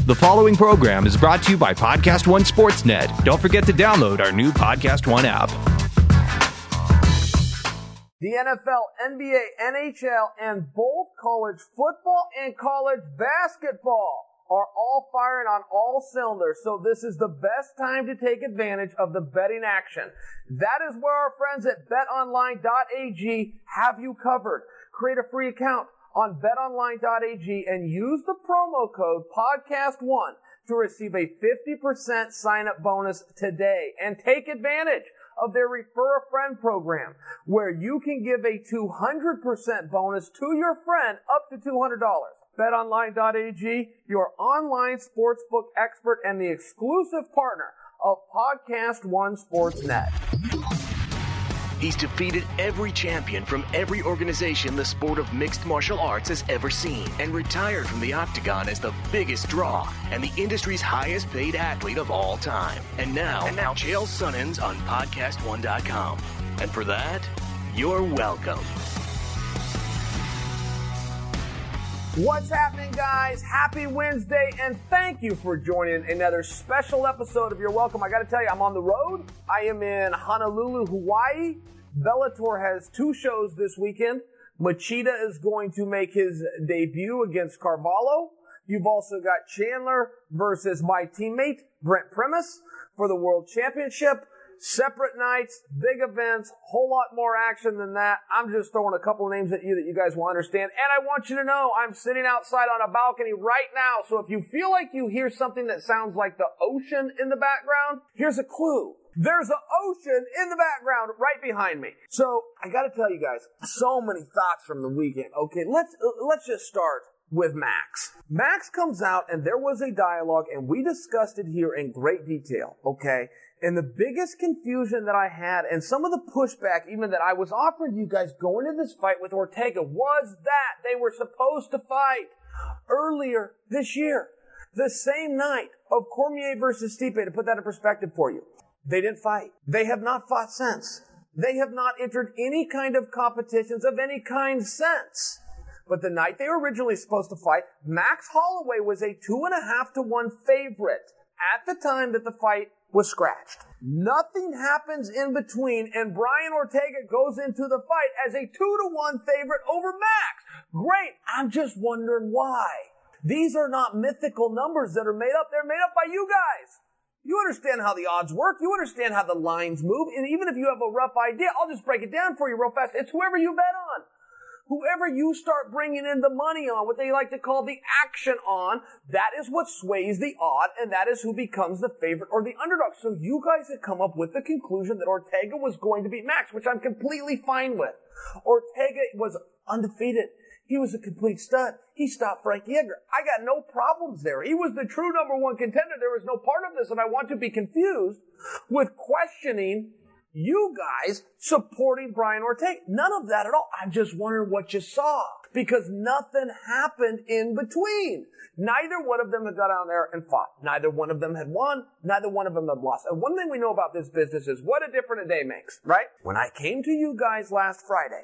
The following program is brought to you by Podcast One Sportsnet. Don't forget to download our new Podcast One app. The NFL, NBA, NHL, and both college football and college basketball are all firing on all cylinders, so this is the best time to take advantage of the betting action. That is where our friends at betonline.ag have you covered. Create a free account on betonline.ag and use the promo code PODCAST1 to receive a 50% sign-up bonus today. And take advantage of their Refer a Friend program, where you can give a 200% bonus to your friend up to $200. BetOnline.ag, your online sportsbook expert and the exclusive partner of Podcast One Sportsnet. He's defeated every champion from every organization the sport of mixed martial arts has ever seen, and retired from the octagon as the biggest draw and the industry's highest paid athlete of all time. And now Chael Sonnen's on PodcastOne.com. And for that, you're welcome. What's happening, guys? Happy Wednesday, and thank you for joining another special episode of You're Welcome. I got to tell you, I'm on the road. I am in Honolulu, Hawaii. Bellator has two shows this weekend. Machida is going to make his debut against Carvalho. You've also got Chandler versus my teammate, Brent Primus, for the World Championship. Separate nights, big events, whole lot more action than that. I'm just throwing a couple of names at you that you guys will understand. And I want you to know I'm sitting outside on a balcony right now. So if you feel like you hear something that sounds like the ocean in the background, here's a clue. There's an ocean in the background right behind me. So I got to tell you guys, so many thoughts from the weekend. Okay, let's just start with Max. Max comes out and there was a dialogue and we discussed it here in great detail. Okay. And the biggest confusion that I had, and some of the pushback even that I was offering you guys going into this fight with Ortega, was that they were supposed to fight earlier this year, the same night of Cormier versus Stipe. To put that in perspective for you, they didn't fight. They have not fought since. They have not entered any kind of competitions of any kind since. But the night they were originally supposed to fight, Max Holloway was a 2.5-1 favorite at the time that the fight was scratched. Nothing happens in between, and Brian Ortega goes into the fight as a 2-1 favorite over Max. Great. I'm just wondering why. These are not mythical numbers that are made up. They're made up by you guys. You understand how the odds work. You understand how the lines move. And even if you have a rough idea, I'll just break it down for you real fast. It's whoever you bet on. Whoever you start bringing in the money on, what they like to call the action on, that is what sways the odd, and that is who becomes the favorite or the underdog. So you guys have come up with the conclusion that Ortega was going to beat Max, which I'm completely fine with. Ortega was undefeated. He was a complete stud. He stopped Frankie Edgar. I got no problems there. He was the true number one contender. There was no part of this, and I want to be confused with questioning you guys supporting Brian Ortega. None of that at all. I'm just wondering what you saw, because nothing happened in between. Neither one of them had got out there and fought. Neither one of them had won. Neither one of them had lost. And one thing we know about this business is what a difference a day makes, right? When I came to you guys last Friday,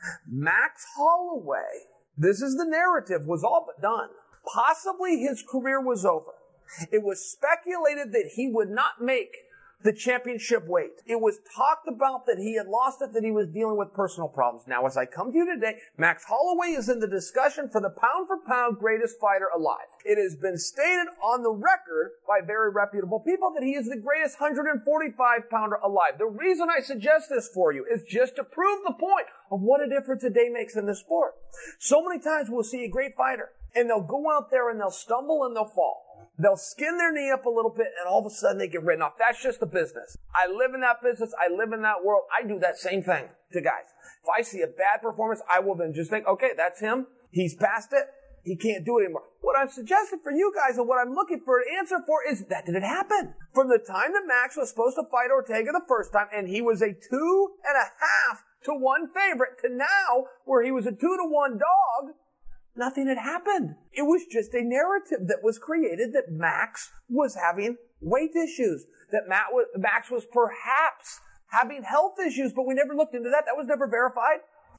Max Holloway, this is the narrative, was all but done. Possibly his career was over. It was speculated that he would not make the championship weight. It was talked about that he had lost it, that he was dealing with personal problems. Now, as I come to you today, Max Holloway is in the discussion for the pound-for-pound greatest fighter alive. It has been stated on the record by very reputable people that he is the greatest 145-pounder alive. The reason I suggest this for you is just to prove the point of what a difference a day makes in this sport. So many times we'll see a great fighter, and they'll go out there and they'll stumble and they'll fall. They'll skin their knee up a little bit, and all of a sudden they get written off. That's just the business. I live in that business. I live in that world. I do that same thing to guys. If I see a bad performance, I will then just think, okay, that's him. He's past it. He can't do it anymore. What I'm suggesting for you guys and what I'm looking for an answer for is that did it happen? From the time that Max was supposed to fight Ortega the first time, and he was a 2.5-1 favorite, to now where he was a 2-1 dog, nothing had happened. It was just a narrative that was created that Max was having weight issues, that Max was perhaps having health issues, but we never looked into that. That was never verified.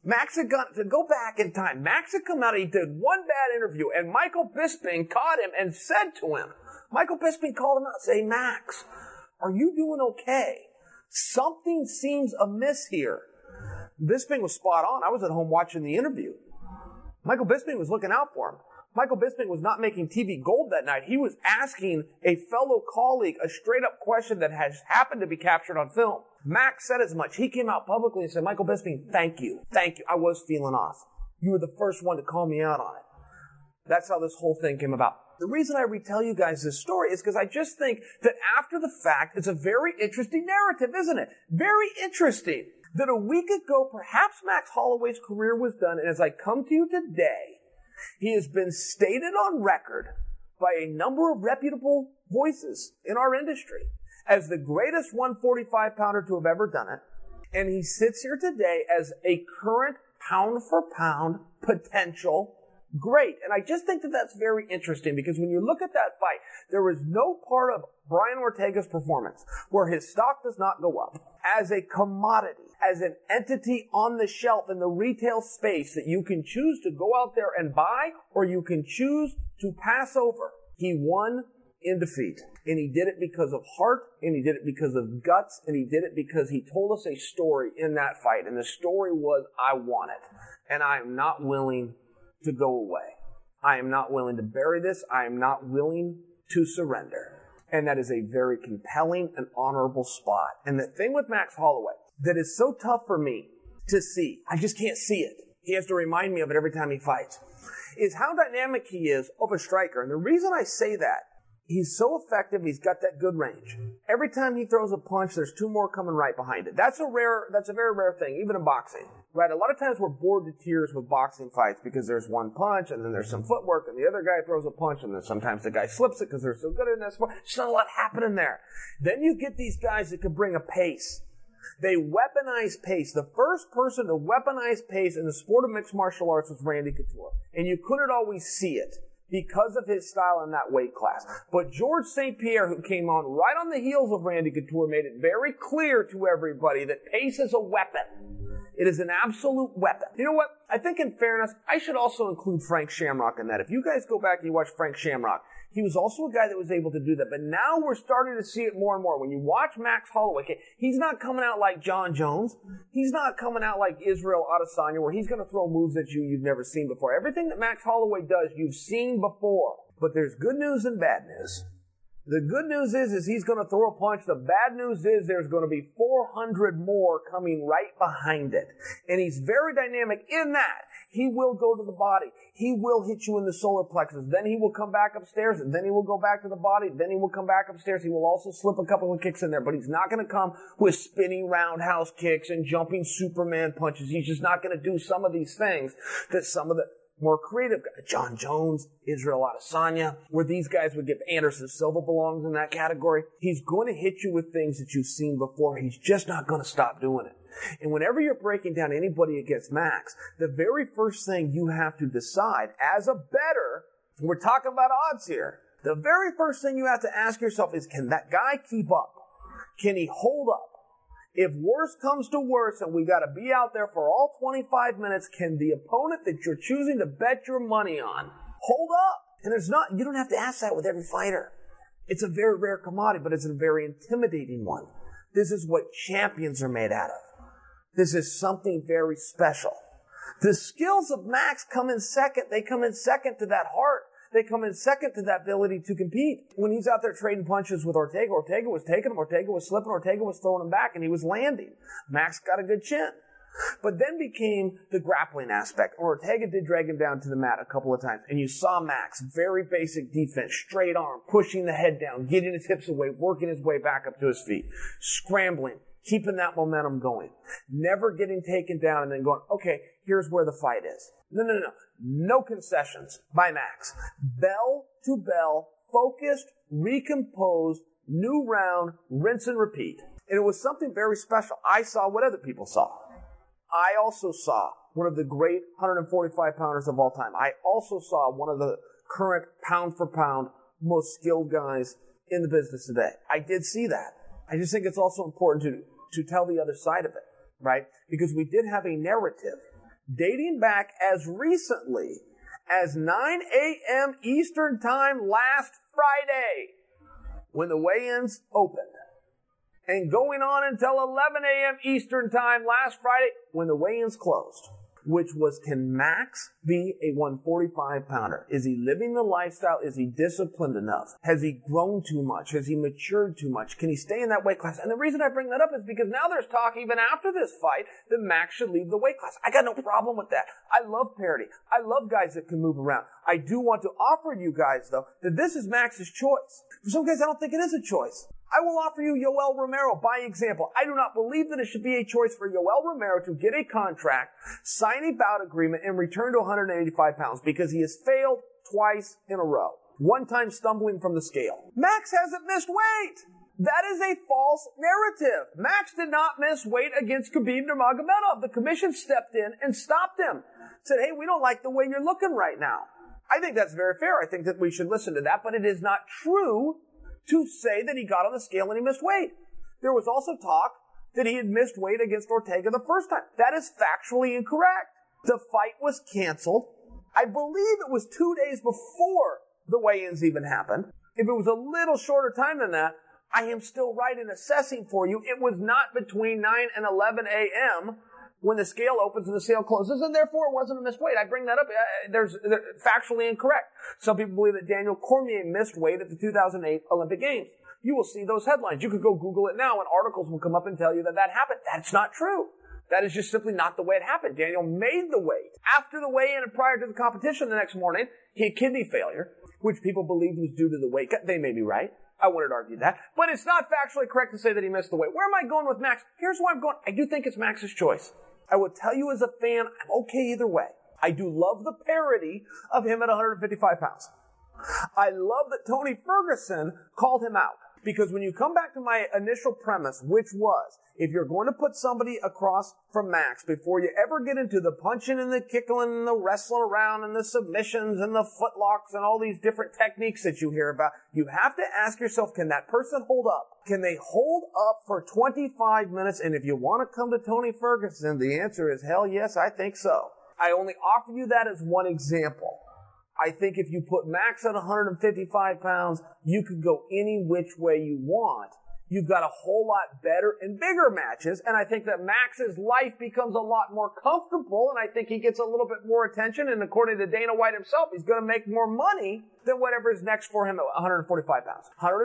Max had gone, to go back in time, Max had come out, he did one bad interview, and Michael Bisping caught him and said to him, Michael Bisping called him out and said, Max, are you doing okay? Something seems amiss here. Bisping was spot on. I was at home watching the interview. Michael Bisping was looking out for him. Michael Bisping was not making TV gold that night. He was asking a fellow colleague a straight-up question that has happened to be captured on film. Max said as much. He came out publicly and said, Michael Bisping, thank you. Thank you. I was feeling off. You were the first one to call me out on it. That's how this whole thing came about. The reason I retell you guys this story is because I just think that after the fact, it's a very interesting narrative, isn't it? Very interesting. That a week ago, perhaps Max Holloway's career was done, and as I come to you today, he has been stated on record by a number of reputable voices in our industry as the greatest 145-pounder to have ever done it. And he sits here today as a current pound-for-pound potential great. And I just think that that's very interesting because when you look at that fight, there is no part of Brian Ortega's performance where his stock does not go up as a commodity, as an entity on the shelf in the retail space that you can choose to go out there and buy or you can choose to pass over. He won in defeat. And he did it because of heart, and he did it because of guts, and he did it because he told us a story in that fight. And the story was, I want it. And I am not willing to go away. I am not willing to bury this. I am not willing to surrender. And that is a very compelling and honorable spot. And the thing with Max Holloway that is so tough for me to see, I just can't see it. He has to remind me of it every time he fights, is how dynamic he is of a striker. And the reason I say that, he's so effective, he's got that good range. Every time he throws a punch, there's two more coming right behind it. That's a very rare thing, even in boxing. Right? A lot of times we're bored to tears with boxing fights because there's one punch and then there's some footwork and the other guy throws a punch and then sometimes the guy slips it because they're so good in that sport. There's not a lot happening there. Then you get these guys that can bring a pace. They weaponize pace. The first person to weaponize pace in the sport of mixed martial arts was Randy Couture. And you couldn't always see it because of his style in that weight class. But George St. Pierre, who came on right on the heels of Randy Couture, made it very clear to everybody that pace is a weapon. It is an absolute weapon. You know what? I think in fairness, I should also include Frank Shamrock in that. If you guys go back and you watch Frank Shamrock, he was also a guy that was able to do that. But now we're starting to see it more and more. When you watch Max Holloway, he's not coming out like John Jones. He's not coming out like Israel Adesanya, where he's going to throw moves at you you've never seen before. Everything that Max Holloway does, you've seen before. But there's good news and bad news. The good news is he's going to throw a punch. The bad news is there's going to be 400 more coming right behind it. And he's very dynamic in that. He will go to the body. He will hit you in the solar plexus. Then he will come back upstairs, and then he will go back to the body. Then he will come back upstairs. He will also slip a couple of kicks in there, but he's not going to come with spinning roundhouse kicks and jumping Superman punches. He's just not going to do some of these things that some of the more creative guys, John Jones, Israel Adesanya, where these guys would get, Anderson Silva belongs in that category. He's going to hit you with things that you've seen before. He's just not going to stop doing it. And whenever you're breaking down anybody against Max, the very first thing you have to decide as a bettor, we're talking about odds here, the very first thing you have to ask yourself is, can that guy keep up? Can he hold up? If worse comes to worse and we got to be out there for all 25 minutes, can the opponent that you're choosing to bet your money on hold up? And you don't have to ask that with every fighter. It's a very rare commodity, but it's a very intimidating one. This is what champions are made out of. This is something very special. The skills of Max come in second. They come in second to that heart. They come in second to that ability to compete. When he's out there trading punches with Ortega, Ortega was taking him, Ortega was slipping, Ortega was throwing him back, and he was landing. Max got a good chin. But then became the grappling aspect. Ortega did drag him down to the mat a couple of times, and you saw Max, very basic defense, straight arm, pushing the head down, getting his hips away, working his way back up to his feet, scrambling, keeping that momentum going, never getting taken down and then going, okay, here's where the fight is. No concessions by Max. Bell to bell, focused, recomposed, new round, rinse and repeat. And it was something very special. I saw what other people saw. I also saw one of the great 145-pounders of all time. I also saw one of the current pound-for-pound most skilled guys in the business today. I did see that. I just think it's also important to tell the other side of it, right? Because we did have a narrative dating back as recently as 9 a.m. Eastern Time last Friday, when the weigh-ins opened, and going on until 11 a.m. Eastern Time last Friday, when the weigh-ins closed, which was, can Max be a 145-pounder? Is he living the lifestyle? Is he disciplined enough? Has he grown too much? Has he matured too much? Can he stay in that weight class? And the reason I bring that up is because now there's talk, even after this fight, that Max should leave the weight class. I got no problem with that. I love parity. I love guys that can move around. I do want to offer you guys, though, that this is Max's choice. For some guys, I don't think it is a choice. I will offer you Yoel Romero by example. I do not believe that it should be a choice for Yoel Romero to get a contract, sign a bout agreement, and return to 185 pounds because he has failed twice in a row. One time stumbling from the scale. Max hasn't missed weight. That is a false narrative. Max did not miss weight against Khabib Nurmagomedov. The commission stepped in and stopped him. Said, hey, we don't like the way you're looking right now. I think that's very fair. I think that we should listen to that, but it is not true to say that he got on the scale and he missed weight. There was also talk that he had missed weight against Ortega the first time. That is factually incorrect. The fight was canceled. I believe it was 2 days before the weigh-ins even happened. If it was a little shorter time than that, I am still right in assessing for you. It was not between 9 and 11 a.m. when the scale opens and the scale closes, and therefore it wasn't a missed weight. I bring that up. They're factually incorrect. Some people believe that Daniel Cormier missed weight at the 2008 Olympic Games. You will see those headlines. You could go Google it now, and articles will come up and tell you that that happened. That's not true. That is just simply not the way it happened. Daniel made the weight. After the weigh-in and prior to the competition the next morning, he had kidney failure, which people believed was due to the weight cut. They may be right. I wouldn't argue that. But it's not factually correct to say that he missed the weight. Where am I going with Max? Here's where I'm going. I do think it's Max's choice. I will tell you as a fan, I'm okay either way. I do love the parody of him at 155 pounds. I love that Tony Ferguson called him out. Because when you come back to my initial premise, which was, if you're going to put somebody across from Max, before you ever get into the punching and the kicking and the wrestling around and the submissions and the footlocks and all these different techniques that you hear about, you have to ask yourself, can that person hold up? Can they hold up for 25 minutes? And if you want to come to Tony Ferguson, the answer is hell yes, I think so. I only offer you that as one example. I think if you put Max at 155 pounds, you could go any which way you want. You've got a whole lot better and bigger matches, and I think that Max's life becomes a lot more comfortable, and I think he gets a little bit more attention, and according to Dana White himself, he's going to make more money than whatever is next for him at 145 pounds.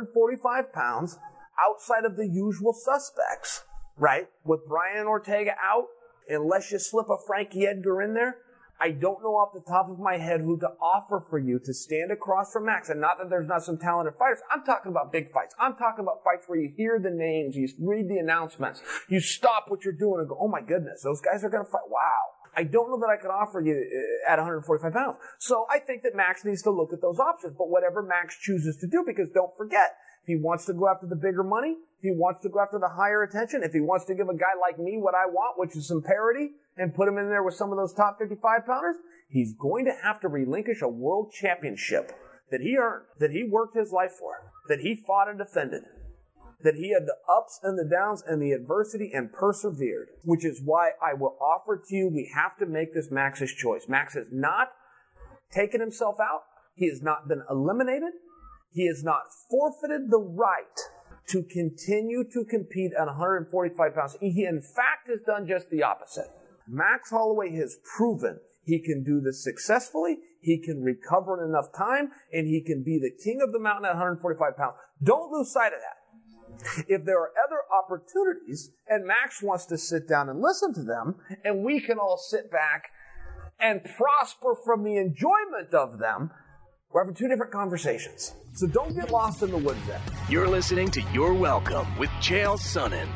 145 pounds outside of the usual suspects, right? With Brian Ortega out, unless you slip a Frankie Edgar in there, I don't know off the top of my head who to offer for you to stand across from Max. And not that there's not some talented fighters. I'm talking about big fights. I'm talking about fights where you hear the names, you read the announcements, you stop what you're doing and go, oh my goodness, those guys are going to fight. Wow. I don't know that I could offer you at 145 pounds. So I think that Max needs to look at those options. But whatever Max chooses to do, because don't forget, if he wants to go after the bigger money, if he wants to go after the higher attention, if he wants to give a guy like me what I want, which is some parity, and put him in there with some of those top 55-pounders, he's going to have to relinquish a world championship that he earned, that he worked his life for, that he fought and defended, that he had the ups and the downs and the adversity and persevered, which is why I will offer to you, we have to make this Max's choice. Max has not taken himself out. He has not been eliminated. He has not forfeited the right to continue to compete at 145 pounds. He, in fact, has done just the opposite. Max Holloway has proven he can do this successfully, he can recover in enough time, and he can be the king of the mountain at 145 pounds. Don't lose sight of that. If there are other opportunities, and Max wants to sit down and listen to them, and we can all sit back and prosper from the enjoyment of them, we're having two different conversations. So don't get lost in the woods there. You're listening to You're Welcome with Chael Sonnen.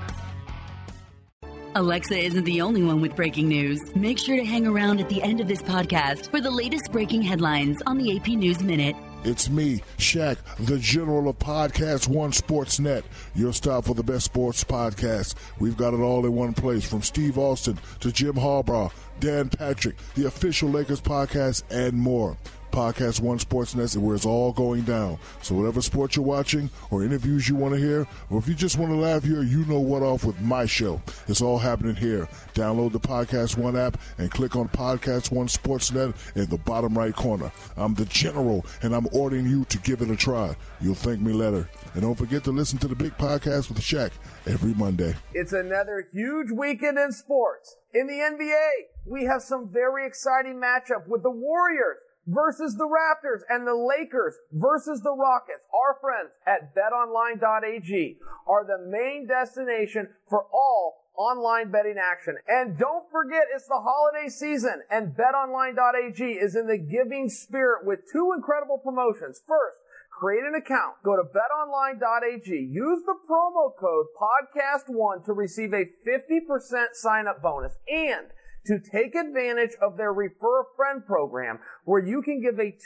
Alexa isn't the only one with breaking news. Make sure to hang around at the end of this podcast for the latest breaking headlines on the AP News Minute. It's me, Shaq, the general of Podcast One Sportsnet, your stop for the best sports podcasts. We've got it all in one place, from Steve Austin to Jim Harbaugh, Dan Patrick, the official Lakers podcast, and more. Podcast One Sportsnet is where it's all going down. So whatever sport you're watching or interviews you want to hear, or if you just want to laugh here, you know what off with my show. It's all happening here. Download the Podcast One app and click on Podcast One Sportsnet in the bottom right corner. I'm the General, and I'm ordering you to give it a try. You'll thank me later. And don't forget to listen to the Big Podcast with Shaq every Monday. It's another huge weekend in sports. In the NBA, we have some very exciting matchup with the Warriors versus the Raptors and the Lakers versus the Rockets. Our friends at betonline.ag are the main destination for all online betting action. And don't forget, it's the holiday season, and betonline.ag is in the giving spirit with two incredible promotions. First, create an account. Go to betonline.ag. Use the promo code PODCAST1 to receive a 50% sign-up bonus and to take advantage of their Refer a Friend program, where you can give a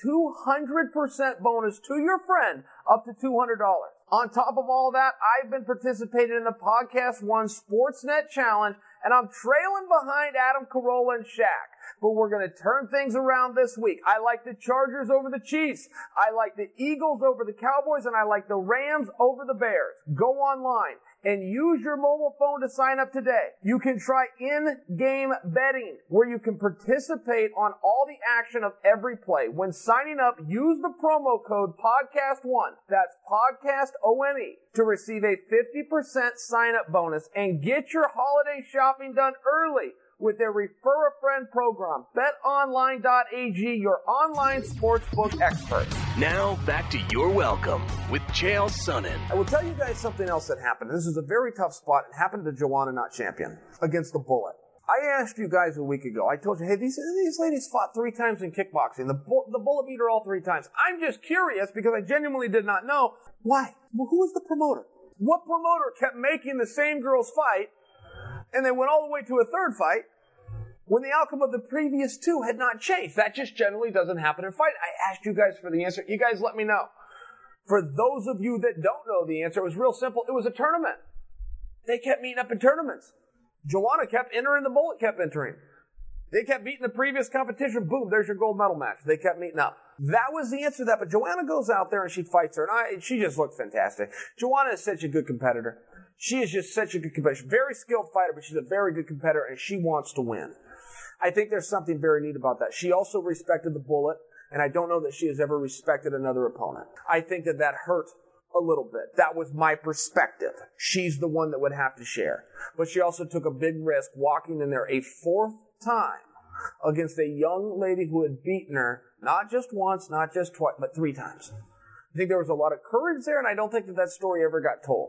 200% bonus to your friend up to $200. On top of all that, I've been participating in the Podcast One Sportsnet Challenge, and I'm trailing behind Adam Carolla and Shaq. But we're going to turn things around this week. I like the Chargers over the Chiefs. I like the Eagles over the Cowboys, and I like the Rams over the Bears. Go online and use your mobile phone to sign up today. You can try in-game betting, where you can participate on all the action of every play. When signing up, use the promo code PODCAST1. That's PODCAST-ONE to receive a 50% sign-up bonus and get your holiday shopping done early with their Refer a Friend program. BetOnline.ag, your online sportsbook experts. Now, back to Your Welcome with Chael Sonnen. I will tell you guys something else that happened. This is a very tough spot. It happened to Joanna Not Champion against the Bullet. I asked you guys a week ago, I told you, hey, these ladies fought 3 times in kickboxing. The Bullet beat her all 3 times. I'm just curious because I genuinely did not know. Why? Well, who was the promoter? What promoter kept making the same girls fight and they went all the way to a third fight when the outcome of the previous 2 had not changed? That just generally doesn't happen in fight. I asked you guys for the answer. You guys let me know. For those of you that don't know the answer, it was real simple. It was a tournament. They kept meeting up in tournaments. Joanna kept entering, the Bullet kept entering. They kept beating the previous competition. Boom, there's your gold medal match. They kept meeting up. That was the answer to that. But Joanna goes out there and she fights her. And she just looked fantastic. Joanna is such a good competitor. She is just such a good competitor. She's a very skilled fighter, but she's a very good competitor, and she wants to win. I think there's something very neat about that. She also respected the Bullet, and I don't know that she has ever respected another opponent. I think that hurt a little bit. That was my perspective. She's the one that would have to share. But she also took a big risk walking in there a 4th time against a young lady who had beaten her not just once, not just twice, but 3 times. I think there was a lot of courage there, and I don't think that story ever got told.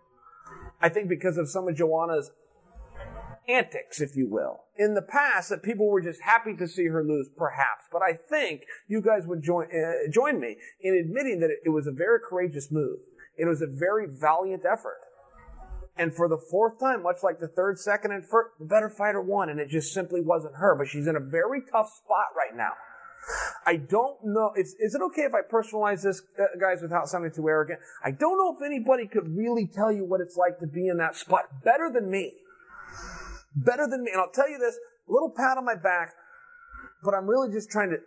I think because of some of Joanna's antics, if you will, in the past, that people were just happy to see her lose, perhaps. But I think you guys would join me in admitting that it was a very courageous move. It was a very valiant effort. And for the 4th time, much like the 3rd, 2nd, and 1st, the better fighter won, and it just simply wasn't her. But she's in a very tough spot right now. I don't know. Is it okay if I personalize this, guys, without sounding too arrogant? I don't know if anybody could really tell you what it's like to be in that spot better than me. Better than me. And I'll tell you this, a little pat on my back, but I'm really just trying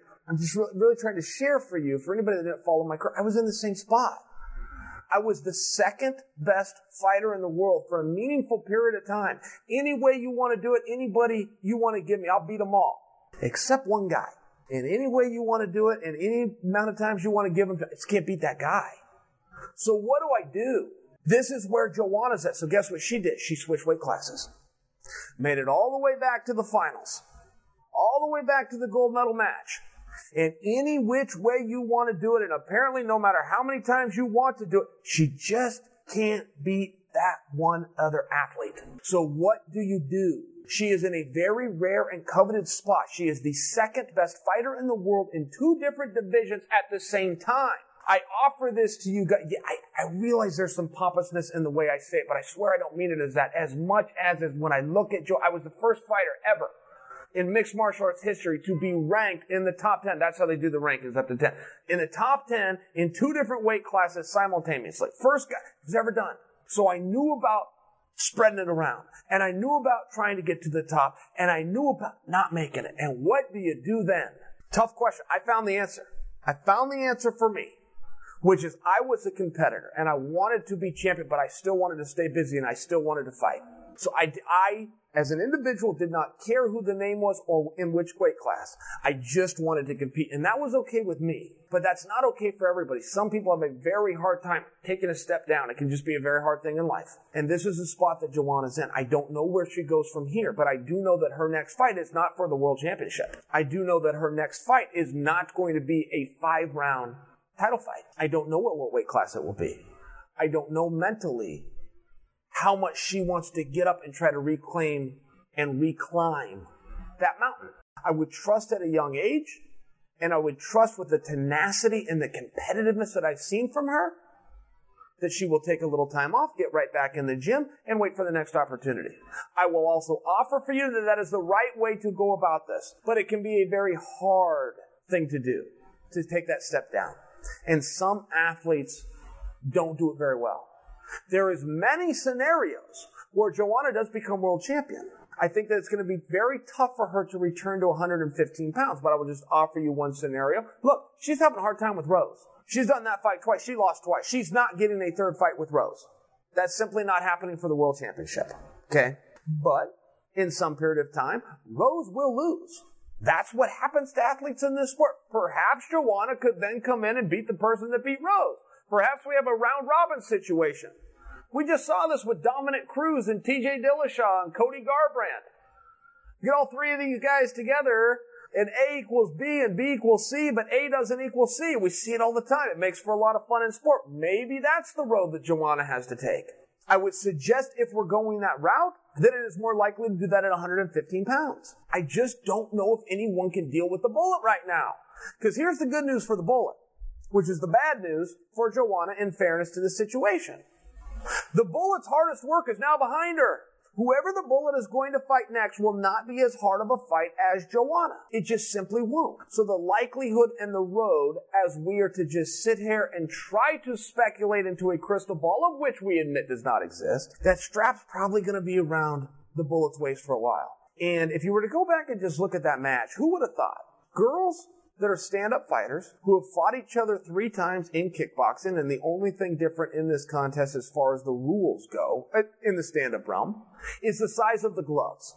to share for you, for anybody that didn't follow my career. I was in the same spot. I was the 2nd best fighter in the world for a meaningful period of time. Any way you want to do it, anybody you want to give me, I'll beat them all. Except one guy. And any way you want to do it, and any amount of times you want to give him, I just can't beat that guy. So what do? This is where Joanna's at. So guess what she did? She switched weight classes. Made it all the way back to the finals. All the way back to the gold medal match. And any which way you want to do it, and apparently no matter how many times you want to do it, she just can't beat that one other athlete. So what do? She is in a very rare and coveted spot. She is the 2nd best fighter in the world in 2 different divisions at the same time. I offer this to you guys. I realize there's some pompousness in the way I say it, but I swear I don't mean it as that. As much as when I look at Joe, I was the first fighter ever in mixed martial arts history to be ranked in the top 10. That's how they do the rankings, up to 10. In the top 10 in 2 different weight classes simultaneously. First guy who's ever done. So I knew about spreading it around. And I knew about trying to get to the top. And I knew about not making it. And what do you do then? Tough question. I found the answer. I found the answer for me, which is I was a competitor and I wanted to be champion, but I still wanted to stay busy and I still wanted to fight. So I, as an individual, did not care who the name was or in which weight class. I just wanted to compete, and that was okay with me. But that's not okay for everybody. Some people have a very hard time taking a step down. It can just be a very hard thing in life. And this is the spot that Joanna's in. I don't know where she goes from here, but I do know that her next fight is not for the World Championship. I do know that her next fight is not going to be a 5-round title fight. I don't know what weight class it will be. I don't know mentally how much she wants to get up and try to reclaim and reclimb that mountain. I would trust at a young age, and I would trust with the tenacity and the competitiveness that I've seen from her, that she will take a little time off, get right back in the gym, and wait for the next opportunity. I will also offer for you that that is the right way to go about this, but it can be a very hard thing to do, to take that step down. And some athletes don't do it very well. There is many scenarios where Joanna does become world champion. I think that it's going to be very tough for her to return to 115 pounds, but I will just offer you one scenario. Look, she's having a hard time with Rose. She's done that fight twice. She lost twice. She's not getting a third fight with Rose. That's simply not happening for the world championship. Okay? But in some period of time, Rose will lose. That's what happens to athletes in this sport. Perhaps Joanna could then come in and beat the person that beat Rose. Perhaps we have a round-robin situation. We just saw this with Dominic Cruz and TJ Dillashaw and Cody Garbrandt. Get all three of these guys together, and A equals B and B equals C, but A doesn't equal C. We see it all the time. It makes for a lot of fun in sport. Maybe that's the road that Joanna has to take. I would suggest if we're going that route, that it is more likely to do that at 115 pounds. I just don't know if anyone can deal with the bullet right now. Because here's the good news for the bullet, which is the bad news for Joanna in fairness to the situation. The bullet's hardest work is now behind her. Whoever the bullet is going to fight next will not be as hard of a fight as Joanna. It just simply won't. So the likelihood and the road, as we are to just sit here and try to speculate into a crystal ball, of which we admit does not exist, that strap's probably going to be around the bullet's waist for a while. And if you were to go back and just look at that match, who would have thought? Girls that are stand-up fighters who have fought each other 3 times in kickboxing, and the only thing different in this contest as far as the rules go, in the stand-up realm, is the size of the gloves.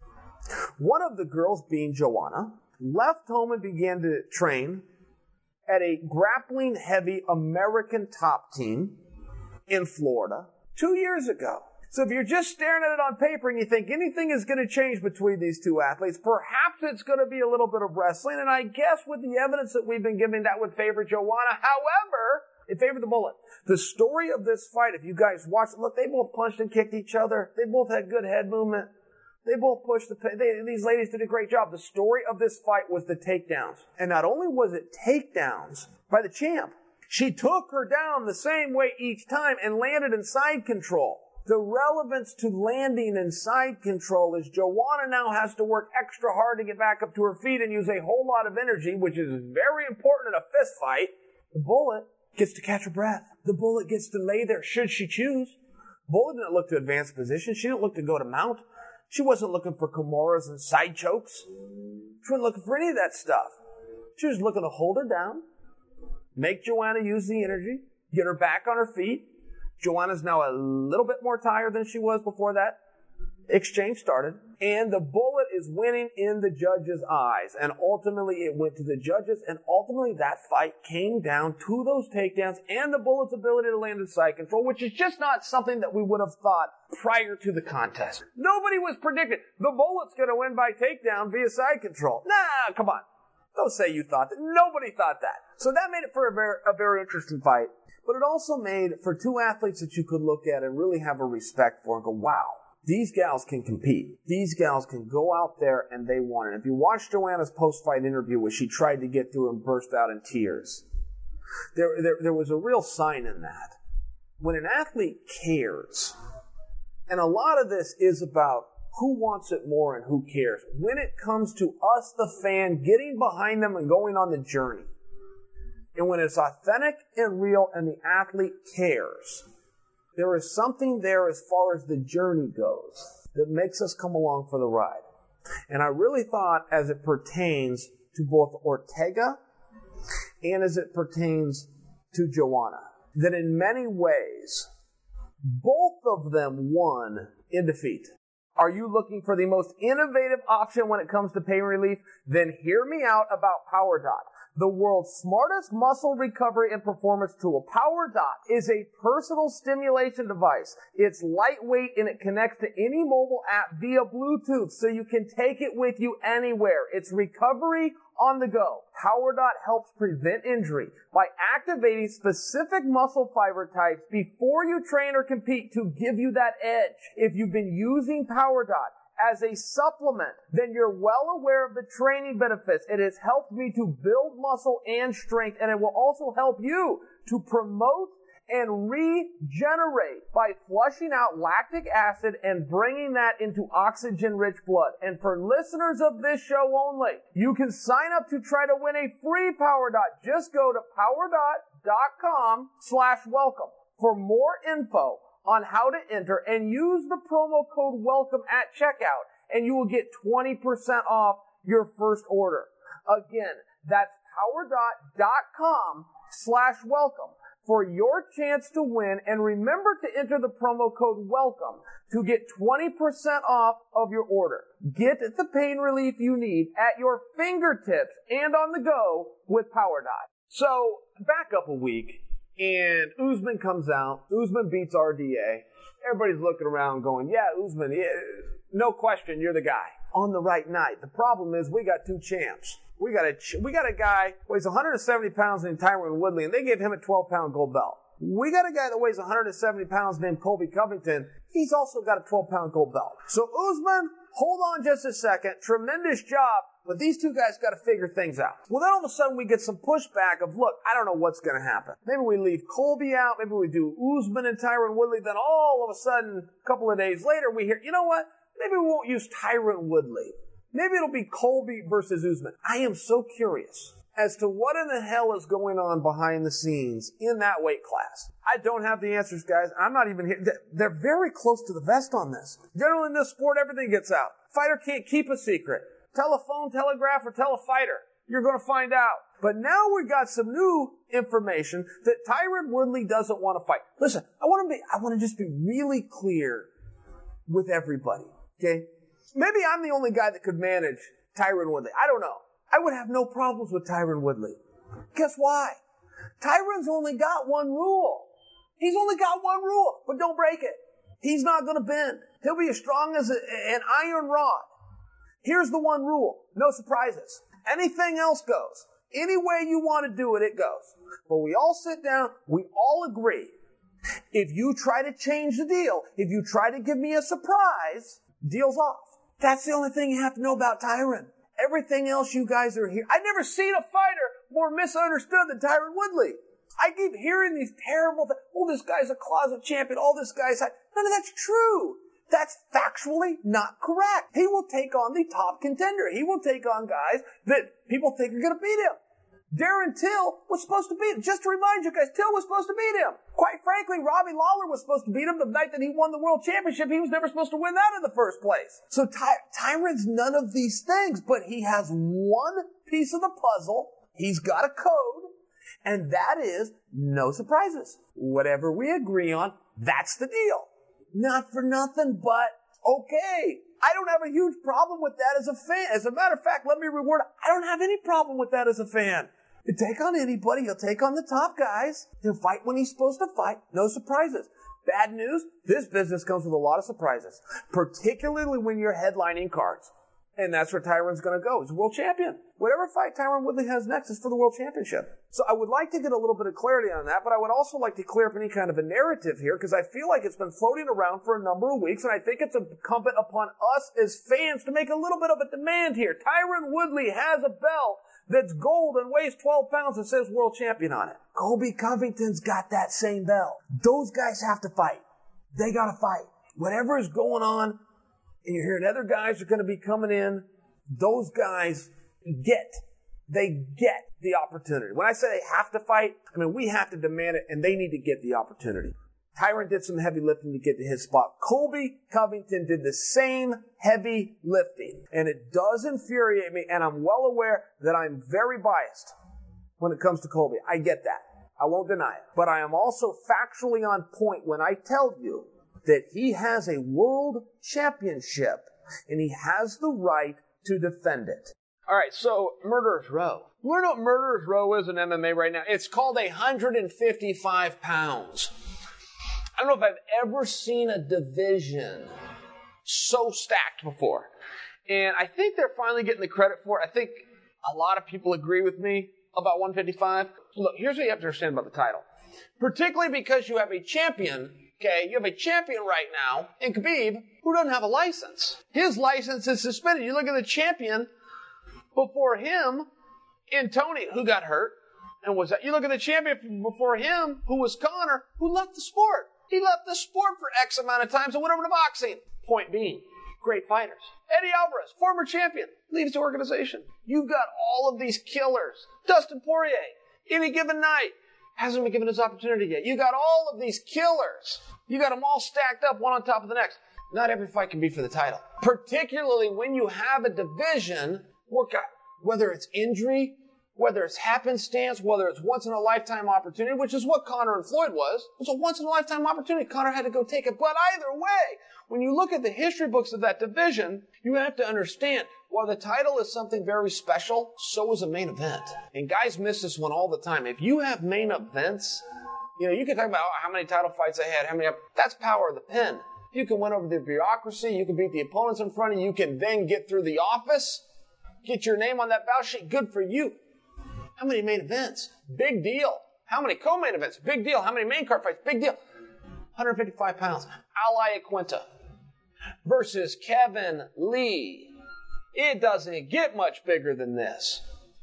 One of the girls, being Joanna, left home and began to train at a grappling-heavy American top team in Florida 2 years ago. So if you're just staring at it on paper and you think anything is going to change between these two athletes, perhaps it's going to be a little bit of wrestling. And I guess with the evidence that we've been given, that would favor Joanna. However, it favored the bullet. The story of this fight, if you guys watch it, look, they both punched and kicked each other. They both had good head movement. They both pushed these ladies did a great job. The story of this fight was the takedowns. And not only was it takedowns by the champ, she took her down the same way each time and landed in side control. The relevance to landing in side control is Joanna now has to work extra hard to get back up to her feet and use a whole lot of energy, which is very important in a fist fight. The bullet gets to catch her breath. The bullet gets to lay there should she choose. Bullet didn't look to advance position. She didn't look to go to mount. She wasn't looking for Kimuras and side chokes. She wasn't looking for any of that stuff. She was looking to hold her down, make Joanna use the energy, get her back on her feet. Joanna's now a little bit more tired than she was before that exchange started. And the bullet is winning in the judges' eyes. And ultimately it went to the judges. And ultimately that fight came down to those takedowns and the bullet's ability to land in side control, which is just not something that we would have thought prior to the contest. Nobody was predicting the bullet's going to win by takedown via side control. Nah, come on. Don't say you thought that. Nobody thought that. So that made it for a very interesting fight. But it also made for 2 athletes that you could look at and really have a respect for and go, wow, these gals can compete. These gals can go out there and they want it. If you watch Joanna's post-fight interview where she tried to get through and burst out in tears, there was a real sign in that. When an athlete cares, and a lot of this is about who wants it more and who cares. When it comes to us, the fan, getting behind them and going on the journey, and when it's authentic and real and the athlete cares, there is something there as far as the journey goes that makes us come along for the ride. And I really thought as it pertains to both Ortega and as it pertains to Joanna, that in many ways, both of them won in defeat. Are you looking for the most innovative option when it comes to pain relief? Then hear me out about PowerDot, the world's smartest muscle recovery and performance tool. PowerDot is a personal stimulation device. It's lightweight and it connects to any mobile app via Bluetooth, so you can take it with you anywhere. It's recovery on the go. PowerDot helps prevent injury by activating specific muscle fiber types before you train or compete to give you that edge. If you've been using PowerDot as a supplement, then you're well aware of the training benefits. It has helped me to build muscle and strength, and it will also help you to promote and regenerate by flushing out lactic acid and bringing that into oxygen-rich blood. And for listeners of this show only, you can sign up to try to win a free PowerDot. Just go to powerdot.com/welcome for more info on how to enter and use the promo code WELCOME at checkout, and you will get 20% off your first order. Again, that's powerdot.com/welcome. For your chance to win, and remember to enter the promo code WELCOME to get 20% off of your order. Get the pain relief you need at your fingertips and on the go with PowerDot. So, back up a week, and Usman comes out. Usman beats RDA. Everybody's looking around going, yeah, Usman, yeah, no question, you're the guy. On the right night. The problem is we got two champs. We got a guy who weighs 170 pounds named Tyron Woodley, and they gave him a 12-pound gold belt. We got a guy that weighs 170 pounds named Colby Covington. He's also got a 12-pound gold belt. So Usman, hold on just a second. Tremendous job, but these two guys got to figure things out. Well, then all of a sudden we get some pushback of, look, I don't know what's going to happen. Maybe we leave Colby out. Maybe we do Usman and Tyron Woodley. Then all of a sudden, a couple of days later, we hear, you know what? Maybe we won't use Tyron Woodley. Maybe it'll be Colby versus Usman. I am so curious as to what in the hell is going on behind the scenes in that weight class. I don't have the answers, guys. I'm not even here. They're very close to the vest on this. Generally in this sport, everything gets out. Fighter can't keep a secret. Telephone, telegraph, or tell a fighter. You're going to find out. But now we've got some new information that Tyron Woodley doesn't want to fight. Listen, I want to just be really clear with everybody. Okay? Maybe I'm the only guy that could manage Tyron Woodley. I don't know. I would have no problems with Tyron Woodley. Guess why? Tyron's only got one rule. He's only got one rule, but don't break it. He's not going to bend. He'll be as strong as an iron rod. Here's the one rule. No surprises. Anything else goes. Any way you want to do it, it goes. But we all sit down. We all agree. If you try to change the deal, if you try to give me a surprise, deal's off. That's the only thing you have to know about Tyron. Everything else you guys are here. I've never seen a fighter more misunderstood than Tyron Woodley. I keep hearing these terrible things. Oh, this guy's a closet champion. All this guy's... None of that's true. That's factually not correct. He will take on the top contender. He will take on guys that people think are going to beat him. Darren Till was supposed to beat him. Just to remind you guys, Till was supposed to beat him. Quite frankly, Robbie Lawler was supposed to beat him the night that he won the world championship. He was never supposed to win that in the first place. So Tyron's none of these things, but he has one piece of the puzzle. He's got a code, and that is no surprises. Whatever we agree on, that's the deal. Not for nothing, but okay. I don't have a huge problem with that as a fan. As a matter of fact, let me reward it. I don't have any problem with that as a fan. He'll take on anybody. He'll take on the top guys. He'll fight when he's supposed to fight. No surprises. Bad news, this business comes with a lot of surprises, particularly when you're headlining cards. And that's where Tyron's going to go. He's a world champion. Whatever fight Tyron Woodley has next is for the world championship. So I would like to get a little bit of clarity on that, but I would also like to clear up any kind of a narrative here because I feel like it's been floating around for a number of weeks, and I think it's incumbent upon us as fans to make a little bit of a demand here. Tyron Woodley has a belt that's gold and weighs 12 pounds and says world champion on it. Colby Covington's got that same belt. Those guys have to fight. They got to fight. Whatever is going on, and you're hearing other guys are going to be coming in, those guys get the opportunity. When I say they have to fight, I mean we have to demand it, and they need to get the opportunity. Tyron did some heavy lifting to get to his spot. Colby Covington did the same heavy lifting, and it does infuriate me, and I'm well aware that I'm very biased. when it comes to Colby. I get that. I won't deny it. But I am also factually on point when I tell you that he has a world championship and he has the right to defend it. All right, so Murderer's Row. You want to know what Murderer's Row is in MMA right now? It's called 155 pounds. I don't know if I've ever seen a division so stacked before. And I think they're finally getting the credit for it. I think a lot of people agree with me about 155. Look, here's what you have to understand about the title. Particularly because you have a champion, okay? You have a champion right now in Khabib who doesn't have a license. His license is suspended. You look at the champion before him in Tony, who got hurt. And was that? You look at the champion before him, who was Conor, who left the sport. He left the sport for X amount of times and went over to boxing. Point being, great fighters. Eddie Alvarez, former champion, leaves the organization. You've got all of these killers. Dustin Poirier, any given night, hasn't been given his opportunity yet. You got all of these killers. You got them all stacked up, one on top of the next. Not every fight can be for the title. Particularly when you have a division where, whether it's injury, whether it's happenstance, whether it's once-in-a-lifetime opportunity, which is what Conor and Floyd was. It was a once-in-a-lifetime opportunity. Conor had to go take it. But either way, when you look at the history books of that division, you have to understand, while the title is something very special, so is a main event. And guys miss this one all the time. If you have main events, you can talk about how many title fights they had, that's power of the pen. You can win over the bureaucracy, you can beat the opponents in front of you, you can then get through the office, get your name on that battle sheet, good for you. How many main events? Big deal. How many co-main events? Big deal. How many main card fights? Big deal. 155 pounds. Al Iaquinta versus Kevin Lee. It doesn't get much bigger than this.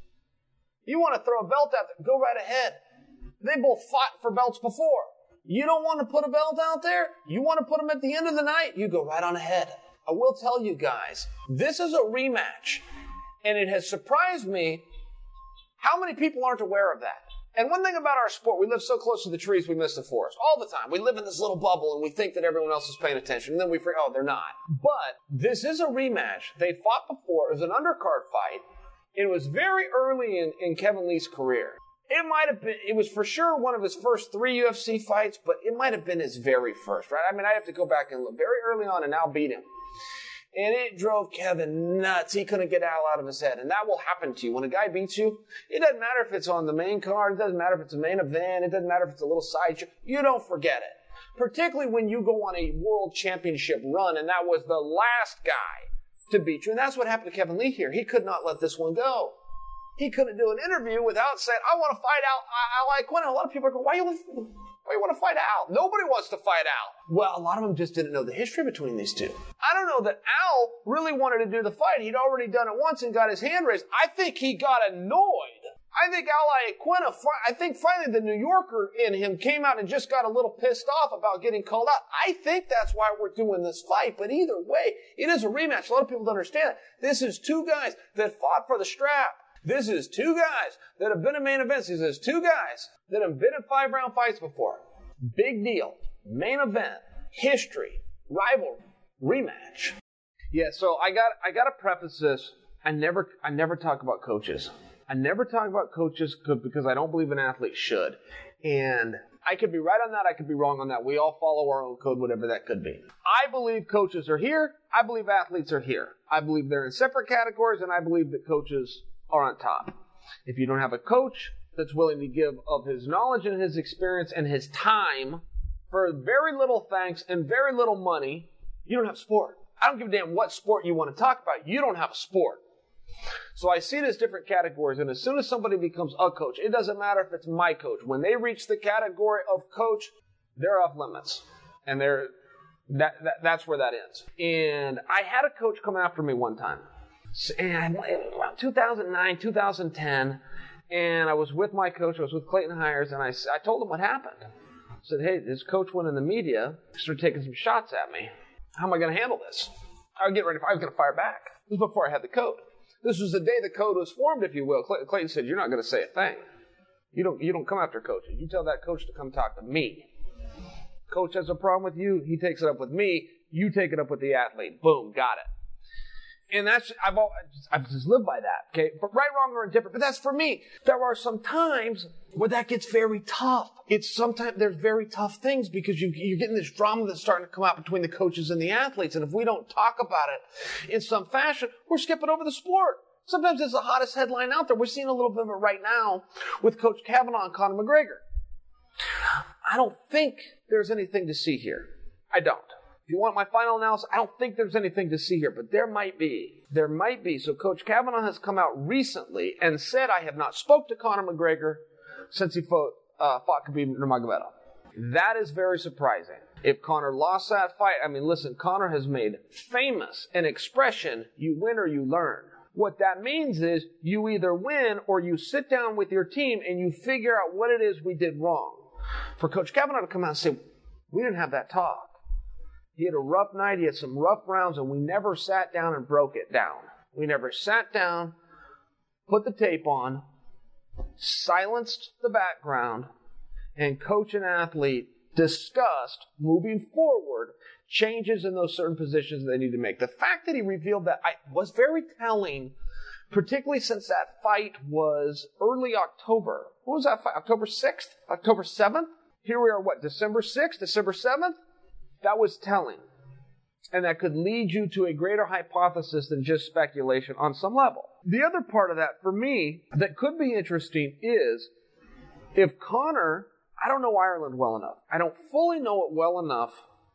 You want to throw a belt out there? Go right ahead. They both fought for belts before. You don't want to put a belt out there? You want to put them at the end of the night? You go right on ahead. I will tell you guys, this is a rematch. And it has surprised me how many people aren't aware of that. And one thing about our sport, we live so close to the trees, we miss the forest. All the time. We live in this little bubble and we think that everyone else is paying attention. And then we forget, they're not. But this is a rematch. They fought before. It was an undercard fight. It was very early in Kevin Lee's career. It was for sure one of his first 3 UFC fights, but it might have been his very first, right? I have to go back and look. Very early on, and Al beat him. And it drove Kevin nuts. He couldn't get Al out of his head. And that will happen to you. When a guy beats you, it doesn't matter if it's on the main card. It doesn't matter if it's a main event. It doesn't matter if it's a little side show. You don't forget it. Particularly when you go on a world championship run, and that was the last guy to beat you. And that's what happened to Kevin Lee here. He could not let this one go. He couldn't do an interview without saying, I want to fight Al Iaquinta. A lot of people are going, why you want to fight Al? Nobody wants to fight Al. Well, a lot of them just didn't know the history between these two. I don't know that Al really wanted to do the fight. He'd already done it once and got his hand raised. I think he got annoyed. I think Al Iaquinta, finally the New Yorker in him came out and just got a little pissed off about getting called out. I think that's why we're doing this fight. But either way, it is a rematch. A lot of people don't understand it. This is two guys that fought for the strap. This is two guys that have been in main events. This is two guys that have been in 5-round fights before. Big deal. Main event. History. Rivalry. Rematch. Yeah, so I got to preface this. I never talk about coaches. I never talk about coaches because I don't believe an athlete should. And I could be right on that. I could be wrong on that. We all follow our own code, whatever that could be. I believe coaches are here. I believe athletes are here. I believe they're in separate categories, and I believe that coaches are on top. If you don't have a coach that's willing to give of his knowledge and his experience and his time for very little thanks and very little money, you don't have sport. I don't give a damn what sport you want to talk about. You don't have a sport. So I see it as different categories, and as soon as somebody becomes a coach, it doesn't matter if it's my coach. When they reach the category of coach, they're off limits. And that's where that ends. And I had a coach come after me one time. And around 2009, 2010, and I was with my coach, I was with Clayton Hires, and I told him what happened. I said, hey, this coach went in the media, started taking some shots at me. How am I going to handle this? I was going to fire back. This was before I had the code. This was the day the code was formed, if you will. Clayton said, you're not going to say a thing. You don't come after coaches. You tell that coach to come talk to me. Coach has a problem with you, he takes it up with me. You take it up with the athlete. Boom, got it. And I've just lived by that, okay? But right, wrong, or indifferent. But that's for me. There are some times where that gets very tough. Sometimes there's very tough things because you're getting this drama that's starting to come out between the coaches and the athletes. And if we don't talk about it in some fashion, we're skipping over the sport. Sometimes it's the hottest headline out there. We're seeing a little bit of it right now with Coach Kavanaugh and Conor McGregor. I don't think there's anything to see here. I don't. If you want my final analysis, I don't think there's anything to see here, but there might be. There might be. So Coach Kavanaugh has come out recently and said, I have not spoke to Conor McGregor since he fought Khabib Nurmagomedov. That is very surprising. If Conor lost that fight, I mean, listen, Conor has made famous an expression, you win or you learn. What that means is you either win or you sit down with your team and you figure out what it is we did wrong. For Coach Kavanaugh to come out and say, we didn't have that talk. He had a rough night. He had some rough rounds, and we never sat down and broke it down. We never sat down, put the tape on, silenced the background, and coach and athlete discussed moving forward changes in those certain positions they need to make. The fact that he revealed that was very telling, particularly since that fight was early October. What was that fight? October 6th? October 7th? Here we are, December 6th? December 7th? That was telling. And that could lead you to a greater hypothesis than just speculation on some level. The other part of that, for me, that could be interesting is if Conor, I don't know Ireland well enough. I don't fully know it well enough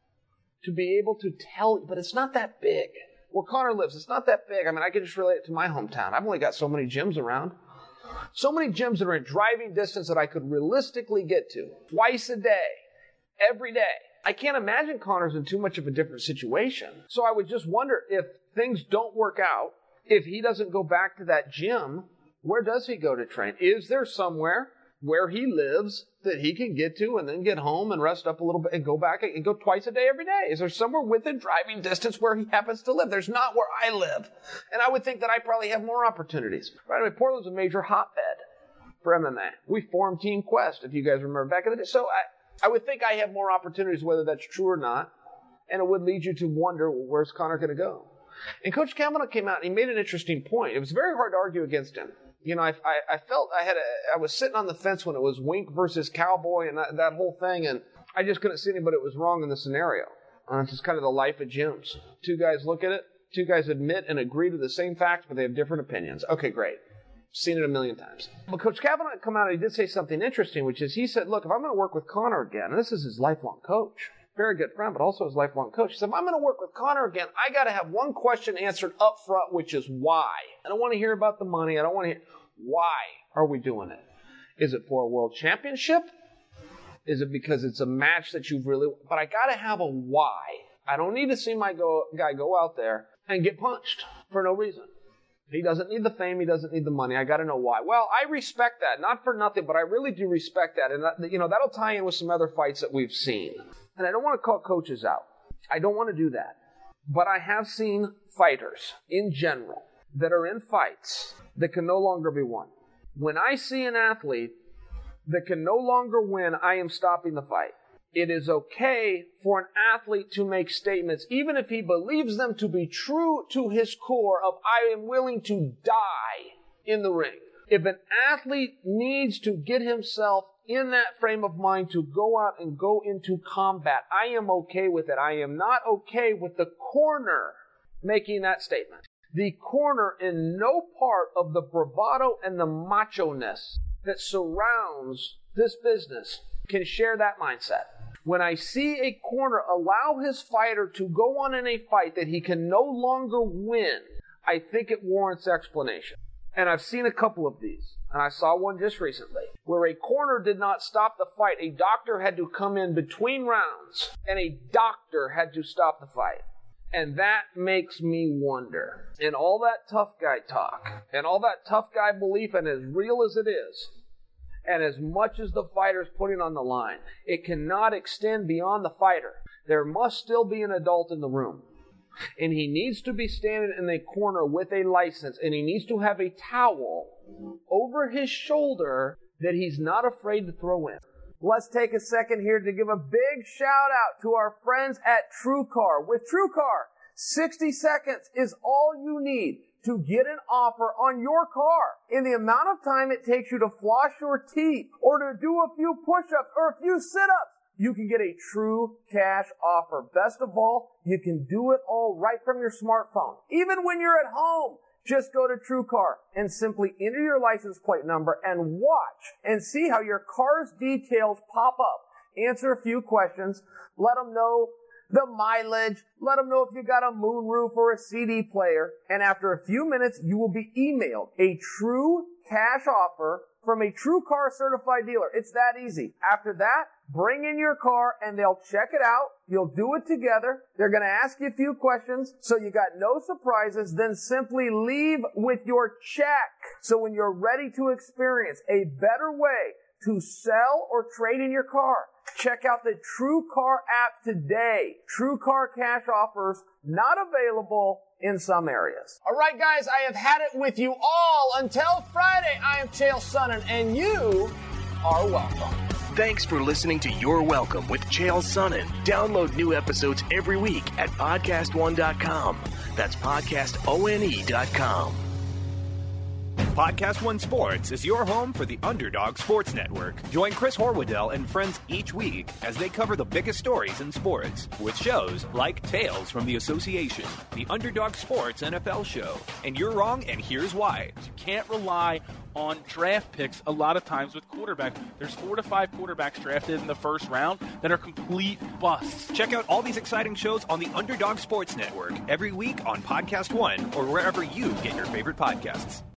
to be able to tell, but it's not that big. Where Conor lives, it's not that big. I mean, I can just relate it to my hometown. I've only got so many gyms around. So many gyms that are in driving distance that I could realistically get to twice a day, every day. I can't imagine Conor's in too much of a different situation. So I would just wonder if things don't work out, if he doesn't go back to that gym, where does he go to train? Is there somewhere where he lives that he can get to and then get home and rest up a little bit and go back and go twice a day every day? Is there somewhere within driving distance where he happens to live? There's not where I live. And I would think that I probably have more opportunities. Right? I mean, Portland's a major hotbed for MMA. We formed Team Quest, if you guys remember back in the day. So I would think I have more opportunities, whether that's true or not, and it would lead you to wonder, where's Conor going to go? And Coach Kavanaugh came out and he made an interesting point. It was very hard to argue against him. You know, I felt I was sitting on the fence when it was Wink versus Cowboy and that whole thing, and I just couldn't see anybody that was wrong in the scenario. It's just kind of the life of gyms. Two guys look at it, two guys admit and agree to the same facts, but they have different opinions. Okay, great. Seen it a million times. But Coach Kavanaugh come out and he did say something interesting, which is he said, look, if I'm going to work with Conor again, and this is his lifelong coach, very good friend, but also his lifelong coach. He said, if I'm going to work with Conor again, I got to have one question answered up front, which is why. I don't want to hear about the money. I don't want to hear, why are we doing it? Is it for a world championship? Is it because it's a match that you've really, but I got to have a why. I don't need to see my guy go out there and get punched for no reason. He doesn't need the fame. He doesn't need the money. I got to know why. Well, I respect that. Not for nothing, but I really do respect that. And, that'll tie in with some other fights that we've seen. And I don't want to call coaches out. I don't want to do that. But I have seen fighters in general that are in fights that can no longer be won. When I see an athlete that can no longer win, I am stopping the fight. It is okay for an athlete to make statements, even if he believes them to be true to his core of, I am willing to die in the ring. If an athlete needs to get himself in that frame of mind to go out and go into combat, I am okay with it. I am not okay with the corner making that statement. The corner in no part of the bravado and the macho-ness that surrounds this business can share that mindset. When I see a corner allow his fighter to go on in a fight that he can no longer win, I think it warrants explanation. And I've seen a couple of these, and I saw one just recently, where a corner did not stop the fight. A doctor had to come in between rounds, and a doctor had to stop the fight. And that makes me wonder. And all that tough guy talk, and all that tough guy belief, and as real as it is, and as much as the fighter's putting on the line, it cannot extend beyond the fighter. There must still be an adult in the room. And he needs to be standing in a corner with a license, and he needs to have a towel over his shoulder that he's not afraid to throw in. Let's take a second here to give a big shout out to our friends at TrueCar. With TrueCar, 60 seconds is all you need to get an offer on your car. In the amount of time it takes you to floss your teeth or to do a few push-ups or a few sit-ups, you can get a true cash offer. Best of all, you can do it all right from your smartphone. Even when you're at home, just go to TrueCar and simply enter your license plate number and watch and see how your car's details pop up. Answer a few questions. Let them know the mileage. Let them know if you got a moonroof or a CD player. And after a few minutes, you will be emailed a true cash offer from a TrueCar certified dealer. It's that easy. After that, bring in your car and they'll check it out. You'll do it together. They're going to ask you a few questions so you got no surprises. Then simply leave with your check. So when you're ready to experience a better way to sell or trade in your car, check out the TrueCar app today. TrueCar cash offers not available in some areas. All right, guys, I have had it with you all until Friday. I am Chael Sonnen, and you are welcome. Thanks for listening to You're Welcome with Chael Sonnen. Download new episodes every week at podcastone.com. That's podcastone.com. Podcast One Sports is your home for the Underdog Sports Network. Join Chris Horwoodell and friends each week as they cover the biggest stories in sports with shows like Tales from the Association, the Underdog Sports NFL Show, and You're Wrong and Here's Why. You can't rely on draft picks a lot of times with quarterbacks. There's 4 to 5 quarterbacks drafted in the first round that are complete busts. Check out all these exciting shows on the Underdog Sports Network every week on Podcast One or wherever you get your favorite podcasts.